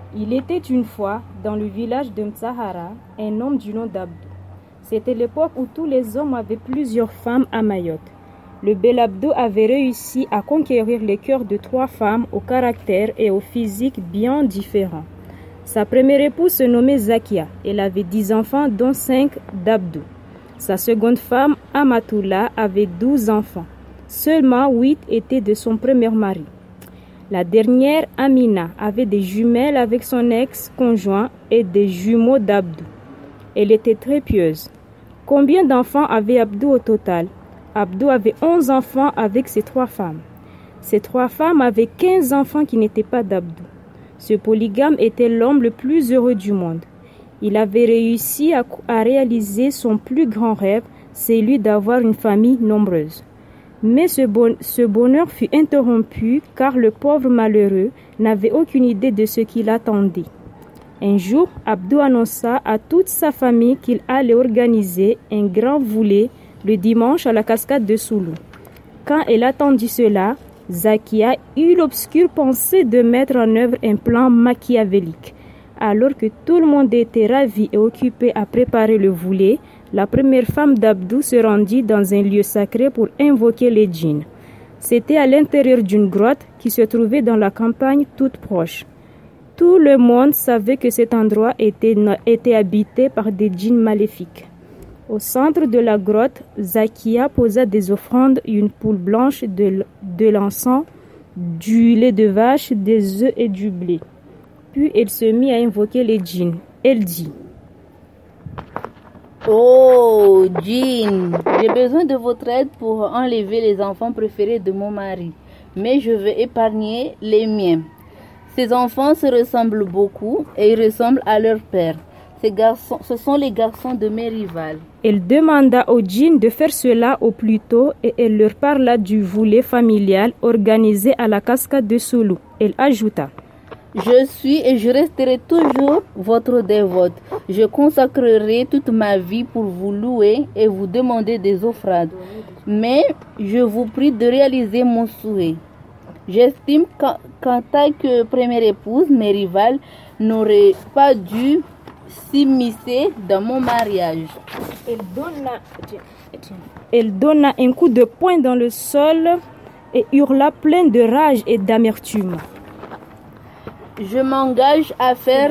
Il était une fois, dans le village de Mtsahara, un homme du nom d'Abdou. C'était l'époque où tous les hommes avaient plusieurs femmes à Mayotte. Le bel Abdou avait réussi à conquérir les cœurs de 3 femmes au caractère et au physique bien différents. Sa première épouse se nommait Zakia. Elle avait 10 enfants, dont 5 d'Abdou. Sa seconde femme, Amatoula, avait 12 enfants. Seulement 8 étaient de son premier mari. La dernière, Amina, avait des jumelles avec son ex-conjoint et des jumeaux d'Abdou. Elle était très pieuse. Combien d'enfants avait Abdou au total? Abdou avait 11 enfants avec ses 3 femmes. Ces 3 femmes avaient 15 enfants qui n'étaient pas d'Abdou. Ce polygame était l'homme le plus heureux du monde. Il avait réussi à réaliser son plus grand rêve, celui d'avoir une famille nombreuse. Mais ce bonheur fut interrompu car le pauvre malheureux n'avait aucune idée de ce qui l'attendait. Un jour, Abdou annonça à toute sa famille qu'il allait organiser un grand voulé le dimanche à la cascade de Soulou. Quand elle attendit cela, Zakia eut l'obscure pensée de mettre en œuvre un plan machiavélique. Alors que tout le monde était ravi et occupé à préparer le voulé, la première femme d'Abdou se rendit dans un lieu sacré pour invoquer les djinns. C'était à l'intérieur d'une grotte qui se trouvait dans la campagne toute proche. Tout le monde savait que cet endroit était habité par des djinns maléfiques. Au centre de la grotte, Zakia posa des offrandes, une poule blanche, de l'encens, du lait de vache, des œufs et du blé. Puis elle se mit à invoquer les djinns. Elle dit: Oh, djinns, j'ai besoin de votre aide pour enlever les enfants préférés de mon mari, mais je veux épargner les miens. Ces enfants se ressemblent beaucoup et ils ressemblent à leur père. Ce sont les garçons de mes rivales. Elle demanda aux djinns de faire cela au plus tôt et elle leur parla du voulé familial organisé à la cascade de Soulou. Elle ajouta: Je suis et je resterai toujours votre dévote. Je consacrerai toute ma vie pour vous louer et vous demander des offrandes. Mais je vous prie de réaliser mon souhait. J'estime qu'en tant que première épouse, mes rivales n'auraient pas dû s'immiscer dans mon mariage. Elle donna un coup de poing dans le sol et hurla pleine de rage et d'amertume. Je m'engage à faire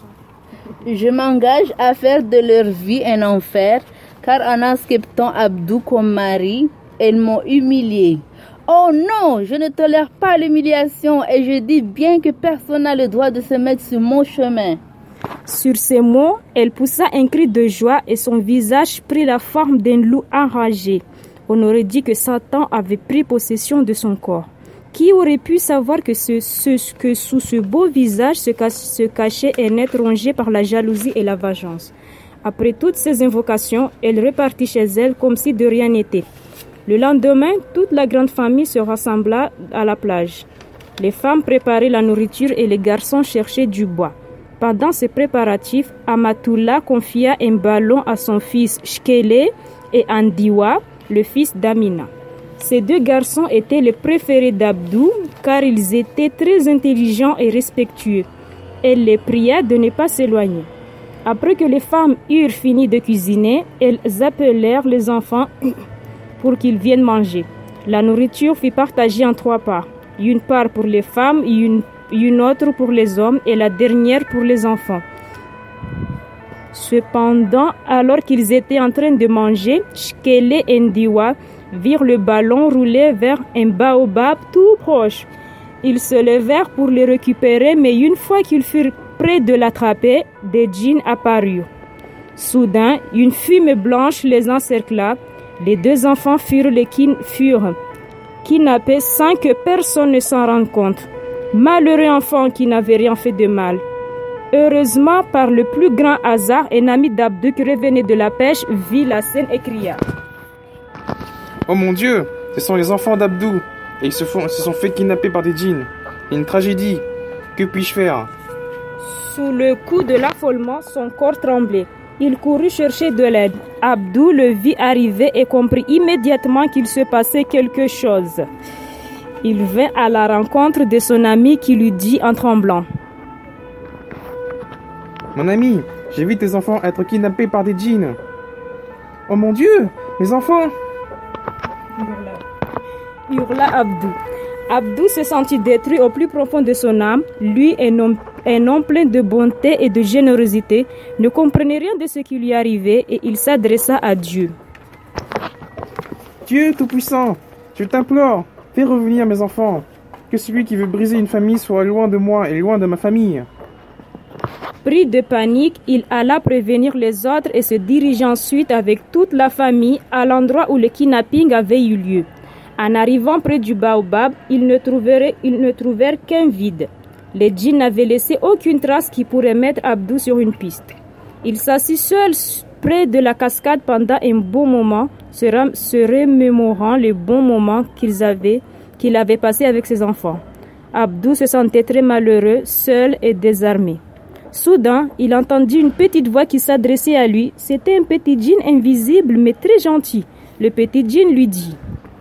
de leur vie un enfer, car en acceptant Abdou comme mari, elles m'ont humiliée. Oh non, je ne tolère pas l'humiliation et je dis bien que personne n'a le droit de se mettre sur mon chemin. Sur ces mots, elle poussa un cri de joie et son visage prit la forme d'un loup enragé. On aurait dit que Satan avait pris possession de son corps. Qui aurait pu savoir que sous ce beau visage se cachait un être rongé par la jalousie et la vengeance? Après toutes ces invocations, elle repartit chez elle comme si de rien n'était. Le lendemain, toute la grande famille se rassembla à la plage. Les femmes préparaient la nourriture et les garçons cherchaient du bois. Pendant ces préparatifs, Amatoula confia un ballon à son fils Shkele et Andiwa, le fils d'Amina. Ces 2 garçons étaient les préférés d'Abdou car ils étaient très intelligents et respectueux. Elle les pria de ne pas s'éloigner. Après que les femmes eurent fini de cuisiner, elles appelèrent les enfants pour qu'ils viennent manger. La nourriture fut partagée en 3 parts. Une part pour les femmes, une autre pour les hommes et la dernière pour les enfants. Cependant, alors qu'ils étaient en train de manger, Shkele et Ndiwa virent le ballon rouler vers un baobab tout proche. Ils se levèrent pour le récupérer, mais une fois qu'ils furent près de l'attraper, des djinns apparurent. Soudain, une fumée blanche les encercla. Les 2 enfants furent kidnappés sans que personne ne s'en rende compte. Malheureux enfant qui n'avait rien fait de mal. Heureusement, par le plus grand hasard, un ami d'Abdou qui revenait de la pêche vit la scène et cria: Oh mon Dieu, ce sont les enfants d'Abdou et ils se sont fait kidnapper par des djinns. Une tragédie. Que puis-je faire? Sous le coup de l'affolement, son corps tremblait. Il courut chercher de l'aide. Abdou le vit arriver et comprit immédiatement qu'il se passait quelque chose. Il vint à la rencontre de son ami qui lui dit en tremblant: Mon ami, j'ai vu tes enfants être kidnappés par des djinns. Oh mon Dieu, mes enfants! Hurla Abdou. Abdou se sentit détruit au plus profond de son âme. Lui, un homme plein de bonté et de générosité, ne comprenait rien de ce qui lui arrivait et il s'adressa à Dieu. Dieu Tout-Puissant, je t'implore, fais revenir mes enfants. Que celui qui veut briser une famille soit loin de moi et loin de ma famille. Pris de panique, il alla prévenir les autres et se dirigea ensuite avec toute la famille à l'endroit où le kidnapping avait eu lieu. En arrivant près du baobab, ils ne trouvèrent qu'un vide. Les djinns n'avaient laissé aucune trace qui pourrait mettre Abdou sur une piste. Il s'assit seul près de la cascade pendant un bon moment, se remémorant les bons moments qu'il avait passés avec ses enfants. Abdou se sentait très malheureux, seul et désarmé. Soudain, il entendit une petite voix qui s'adressait à lui. C'était un petit djinn invisible mais très gentil. Le petit djinn lui dit: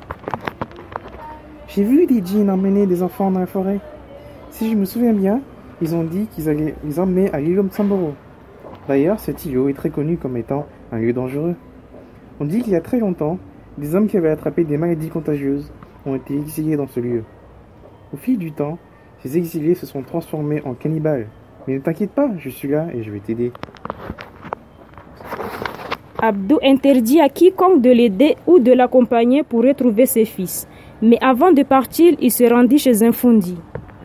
J'ai vu des djinns emmener des enfants dans la forêt. Si je me souviens bien, ils ont dit qu'ils allaient les emmener à l'îlot Msamboro. D'ailleurs, cet îlot est très connu comme étant un lieu dangereux. On dit qu'il y a très longtemps, des hommes qui avaient attrapé des maladies contagieuses ont été exilés dans ce lieu. Au fil du temps, ces exilés se sont transformés en cannibales. Mais ne t'inquiète pas, je suis là et je vais t'aider. Abdou interdit à quiconque de l'aider ou de l'accompagner pour retrouver ses fils. Mais avant de partir, il se rendit chez un Fundi.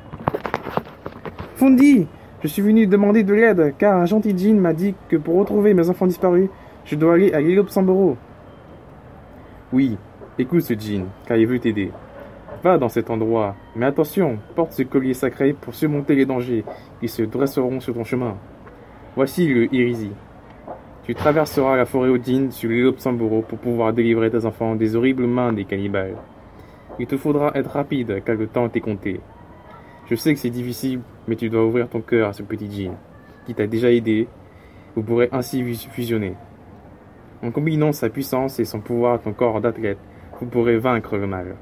Fundi, je suis venu demander de l'aide car un gentil djinn m'a dit que pour retrouver mes enfants disparus, je dois aller à l'îlot Msamboro. Oui, écoute ce djinn, car il veut t'aider. Va dans cet endroit, mais attention, porte ce collier sacré pour surmonter les dangers qui se dresseront sur ton chemin. Voici le Irizi. Tu traverseras la forêt Odine sur l'îlot Msamboro pour pouvoir délivrer tes enfants des horribles mains des cannibales. Il te faudra être rapide car le temps t'est compté. Je sais que c'est difficile, mais tu dois ouvrir ton cœur à ce petit djinn qui t'a déjà aidé. Vous pourrez ainsi fusionner. En combinant sa puissance et son pouvoir à ton corps d'athlète, vous pourrez vaincre le mal.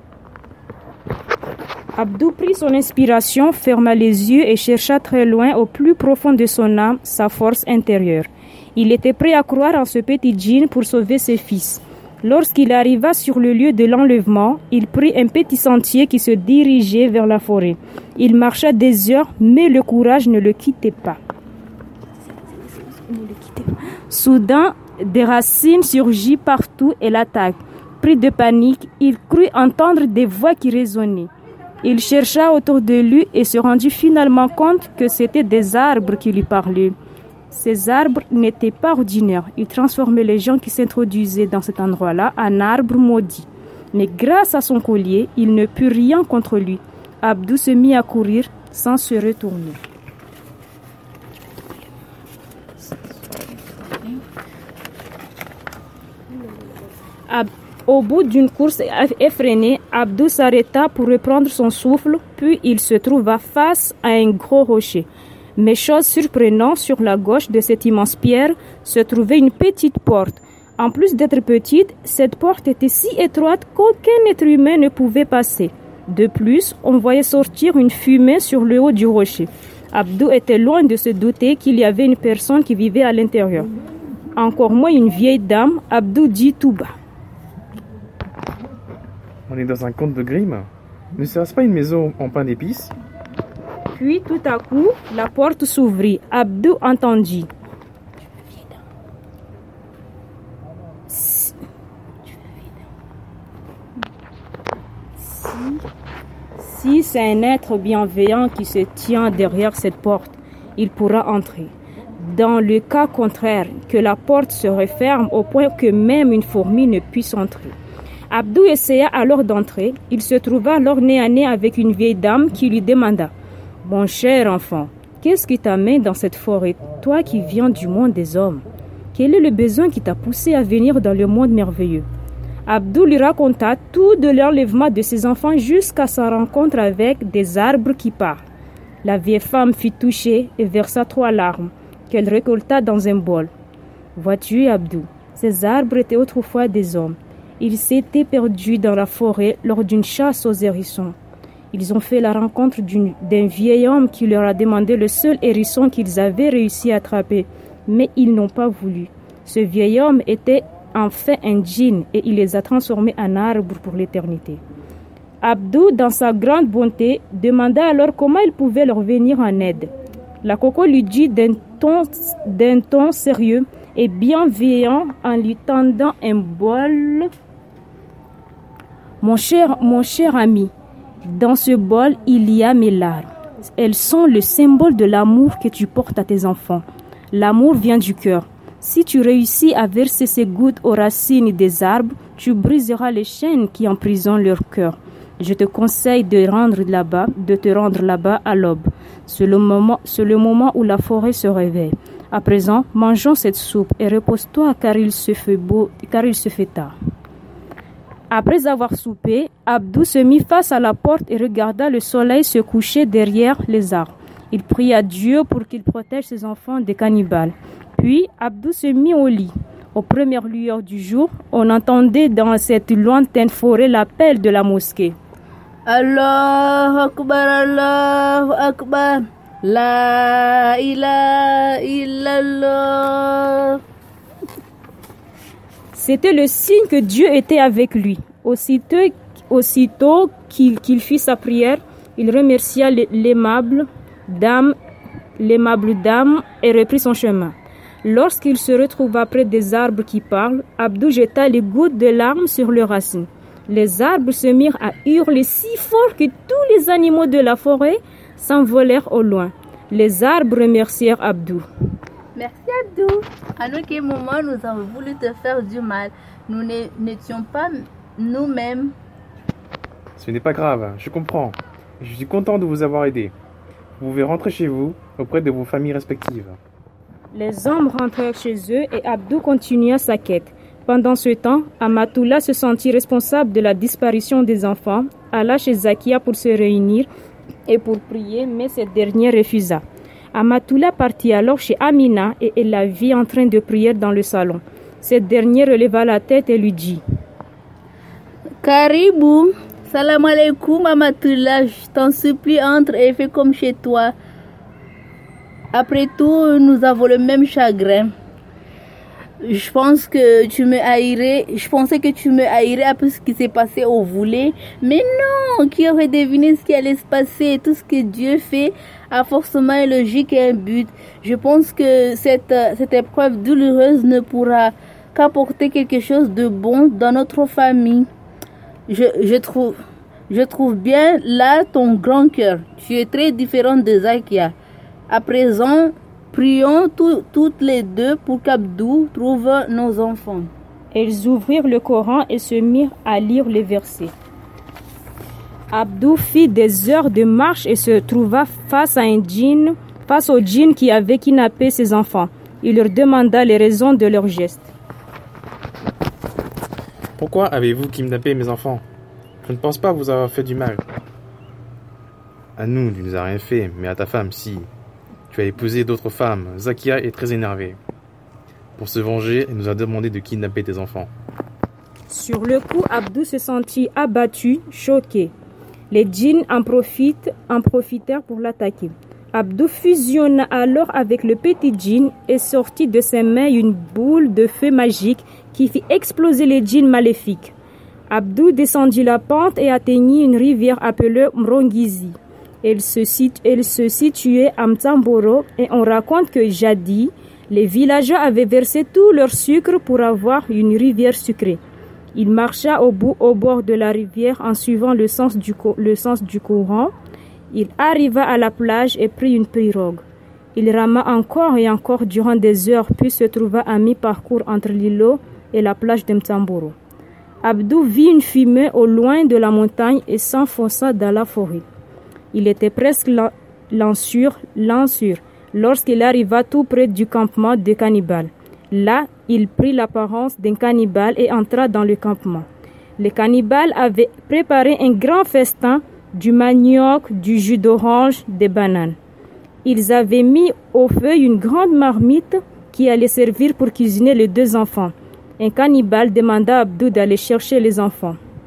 Abdou prit son inspiration, ferma les yeux et chercha très loin, au plus profond de son âme, sa force intérieure. Il était prêt à croire en ce petit djinn pour sauver ses fils. Lorsqu'il arriva sur le lieu de l'enlèvement, il prit un petit sentier qui se dirigeait vers la forêt. Il marcha des heures, mais le courage ne le quittait pas. Soudain, des racines surgirent partout et l'attaquent. Pris de panique, il crut entendre des voix qui résonnaient. Il chercha autour de lui et se rendit finalement compte que c'étaient des arbres qui lui parlaient. Ces arbres n'étaient pas ordinaires. Ils transformaient les gens qui s'introduisaient dans cet endroit-là en arbres maudits. Mais grâce à son collier, il ne put rien contre lui. Abdou se mit à courir sans se retourner. Au bout d'une course effrénée, Abdou s'arrêta pour reprendre son souffle, puis il se trouva face à un gros rocher. Mais chose surprenante, sur la gauche de cette immense pierre se trouvait une petite porte. En plus d'être petite, cette porte était si étroite qu'aucun être humain ne pouvait passer. De plus, on voyait sortir une fumée sur le haut du rocher. Abdou était loin de se douter qu'il y avait une personne qui vivait à l'intérieur. Encore moins une vieille dame. Abdou dit tout bas: On est dans un conte de Grimm. Ne serait-ce pas une maison en pain d'épices? Puis tout à coup, la porte s'ouvrit. Abdou entendit: Si c'est un être bienveillant qui se tient derrière cette porte, il pourra entrer. Dans le cas contraire, que la porte se referme au point que même une fourmi ne puisse entrer. Abdou essaya alors d'entrer. Il se trouva alors nez à nez avec une vieille dame qui lui demanda: Mon cher enfant, qu'est-ce qui t'amène dans cette forêt, toi qui viens du monde des hommes? Quel est le besoin qui t'a poussé à venir dans le monde merveilleux? Abdou lui raconta tout de l'enlèvement de ses enfants jusqu'à sa rencontre avec des arbres qui parlent. La vieille femme fut touchée et versa 3 larmes qu'elle récolta dans un bol. Vois-tu, Abdou, ces arbres étaient autrefois des hommes. Ils s'étaient perdus dans la forêt lors d'une chasse aux hérissons. Ils ont fait la rencontre d'un vieil homme qui leur a demandé le seul hérisson qu'ils avaient réussi à attraper, mais ils n'ont pas voulu. Ce vieil homme était en fait un djinn et il les a transformés en arbres pour l'éternité. Abdou, dans sa grande bonté, demanda alors comment il pouvait leur venir en aide. La coco lui dit d'un ton sérieux et bienveillant en lui tendant un bol. Mon cher ami, dans ce bol, il y a mes larmes. Elles sont le symbole de l'amour que tu portes à tes enfants. L'amour vient du cœur. Si tu réussis à verser ces gouttes aux racines des arbres, tu briseras les chaînes qui emprisonnent leur cœur. Je te conseille de te rendre là-bas à l'aube. C'est le moment où la forêt se réveille. À présent, mangeons cette soupe et repose-toi car il se fait tard. Après avoir soupé, Abdou se mit face à la porte et regarda le soleil se coucher derrière les arbres. Il pria Dieu pour qu'il protège ses enfants des cannibales. Puis, Abdou se mit au lit. Aux premières lueurs du jour, on entendait dans cette lointaine forêt l'appel de la mosquée. Allahu Akbar, Allahu Akbar, La ilaha illallah. C'était le signe que Dieu était avec lui. Aussitôt qu'il fit sa prière, il remercia l'aimable dame et reprit son chemin. Lorsqu'il se retrouva près des arbres qui parlent, Abdou jeta les gouttes de larmes sur leurs racines. Les arbres se mirent à hurler si fort que tous les animaux de la forêt s'envolèrent au loin. Les arbres remercièrent Abdou. Merci Abdou. À aucun moment nous avons voulu te faire du mal. Nous n'étions pas nous-mêmes. Ce n'est pas grave, je comprends. Je suis content de vous avoir aidé. Vous pouvez rentrer chez vous, auprès de vos familles respectives. Les hommes rentrèrent chez eux et Abdou continua sa quête. Pendant ce temps, Amatoula se sentit responsable de la disparition des enfants, alla chez Zakia pour se réunir et pour prier, mais cette dernière refusa. Amatoula partit alors chez Amina et elle la vit en train de prier dans le salon. Cette dernière releva la tête et lui dit: Karibou, salam alaikum Amatoula, je t'en supplie, entre et fais comme chez toi. Après tout, nous avons le même chagrin. Je pensais que tu me haïrais après ce qui s'est passé au Voulé. Mais non, qui aurait deviné ce qui allait se passer? Tout ce que Dieu fait a forcément une logique et un but. Je pense que cette épreuve douloureuse ne pourra qu'apporter quelque chose de bon dans notre famille. Je trouve bien là ton grand cœur. Tu es très différente de Zakia. À présent, prions toutes les deux pour qu'Abdou trouve nos enfants. Elles ouvrirent le Coran et se mirent à lire les versets. Abdou fit des heures de marche et se trouva face au djinn qui avait kidnappé ses enfants. Il leur demanda les raisons de leurs gestes. Pourquoi avez-vous kidnappé mes enfants? Je ne pense pas vous avoir fait du mal. À nous, tu ne nous as rien fait, mais à ta femme, si. Tu as épousé d'autres femmes. Zakia est très énervée. Pour se venger, elle nous a demandé de kidnapper tes enfants. Sur le coup, Abdou se sentit abattu, choqué. Les djinns en profitèrent pour l'attaquer. Abdou fusionna alors avec le petit djinn et sortit de ses mains une boule de feu magique qui fit exploser les djinns maléfiques. Abdou descendit la pente et atteignit une rivière appelée Mrongizi. Elle se situait à Mtamboro et on raconte que jadis, les villageois avaient versé tout leur sucre pour avoir une rivière sucrée. Il marcha au bord de la rivière en suivant le sens du courant. Il arriva à la plage et prit une pirogue. Il rama encore et encore durant des heures puis se trouva à mi-parcours entre l'îlot et la plage de Mtamboro. Abdou vit une fumée au loin de la montagne et s'enfonça dans la forêt. Il était presque l'ensure lorsqu'il arriva tout près du campement des cannibales. Là, il prit l'apparence d'un cannibale et entra dans le campement. Les cannibales avaient préparé un grand festin, du manioc, du jus d'orange, des bananes. Ils avaient mis au feu une grande marmite qui allait servir pour cuisiner les deux enfants. Un cannibale demanda à Abdou d'aller chercher les enfants.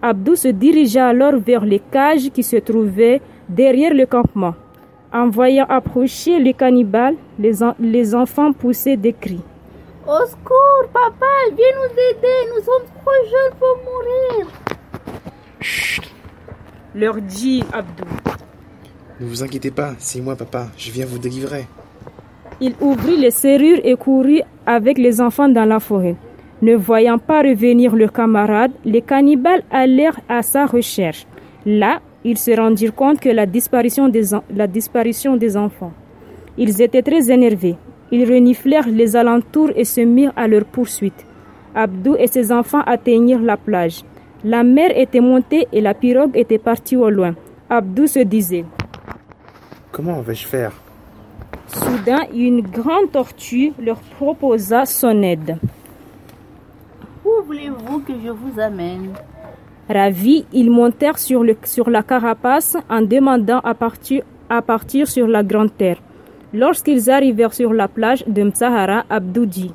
Abdou se dirigea alors vers les cages qui se trouvaient derrière le campement. En voyant approcher les cannibales, les enfants poussaient des cris. Au secours, papa, viens nous aider, nous sommes trop jeunes pour mourir. Chut, Leur dit Abdou. ne vous inquiétez pas, c'est moi papa, je viens vous délivrer. Il ouvrit les serrures et courut avec les enfants dans la forêt. Ne voyant pas revenir leurs camarades, les cannibales allèrent à sa recherche. Là, ils se rendirent compte que la disparition des enfants. Ils étaient très énervés. Ils reniflèrent les alentours et se mirent à leur poursuite. Abdou et ses enfants atteignirent la plage. La mer était montée et la pirogue était partie au loin. Abdou se disait: Comment vais-je faire? Soudain, une grande tortue leur proposa son aide. Où voulez-vous que je vous amène? Ravis, ils montèrent sur la carapace en demandant à partir sur la grande terre. Lorsqu'ils arrivèrent sur la plage de Mtsahara, Abdou dit: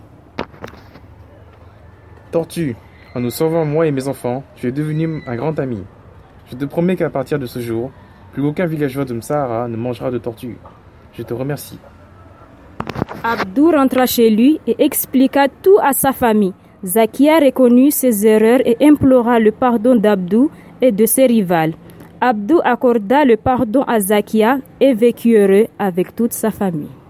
Tortue, en nous sauvant moi et mes enfants, tu es devenu un grand ami. Je te promets qu'à partir de ce jour, plus aucun villageois de Mtsahara ne mangera de tortue. Je te remercie. Abdou rentra chez lui et expliqua tout à sa famille. Zakia reconnut ses erreurs et implora le pardon d'Abdou et de ses rivales. Abdou accorda le pardon à Zakia et vécut heureux avec toute sa famille.